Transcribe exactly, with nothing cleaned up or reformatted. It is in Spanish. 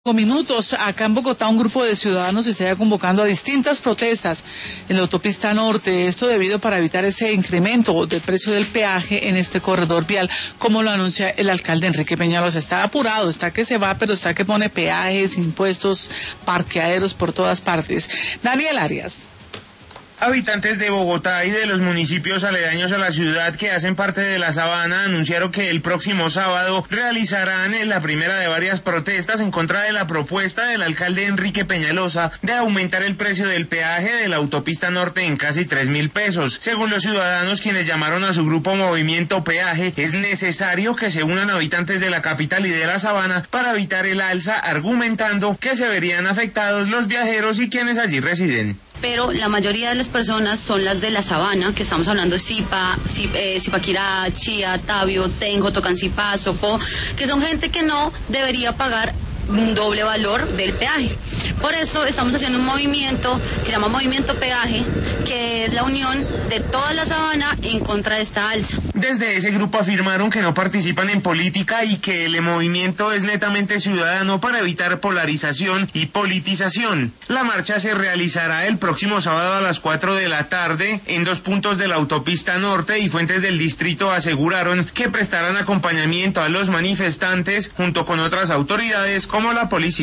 Minutos, acá en Bogotá un grupo de ciudadanos se está convocando a distintas protestas en la autopista norte, esto debido para evitar ese incremento del precio del peaje en este corredor vial, como lo anuncia el alcalde Enrique Peñalosa. Está apurado, está que se va, pero está que pone peajes, impuestos, parqueaderos por todas partes. Daniel Arias. Habitantes de Bogotá y de los municipios aledaños a la ciudad que hacen parte de la Sabana anunciaron que el próximo sábado realizarán la primera de varias protestas en contra de la propuesta del alcalde Enrique Peñalosa de aumentar el precio del peaje de la autopista norte en casi tres mil pesos. Según los ciudadanos, quienes llamaron a su grupo Movimiento Peaje, es necesario que se unan habitantes de la capital y de la Sabana para evitar el alza, argumentando que se verían afectados los viajeros y quienes allí residen. Pero la mayoría de las personas son las de la Sabana, que estamos hablando de Zipa, eh, Zipaquirá, Chía, Tabio, Tenjo, Tocancipá, Sopó, que son gente que no debería pagar un doble valor del peaje. Por eso estamos haciendo un movimiento que se llama Movimiento Peaje, que es la unión de toda la Sabana en contra de esta alza. Desde ese grupo afirmaron que no participan en política y que el movimiento es netamente ciudadano para evitar polarización y politización. La marcha se realizará el próximo sábado a las cuatro de la tarde en dos puntos de la autopista norte, y fuentes del distrito aseguraron que prestarán acompañamiento a los manifestantes junto con otras autoridades como la policía.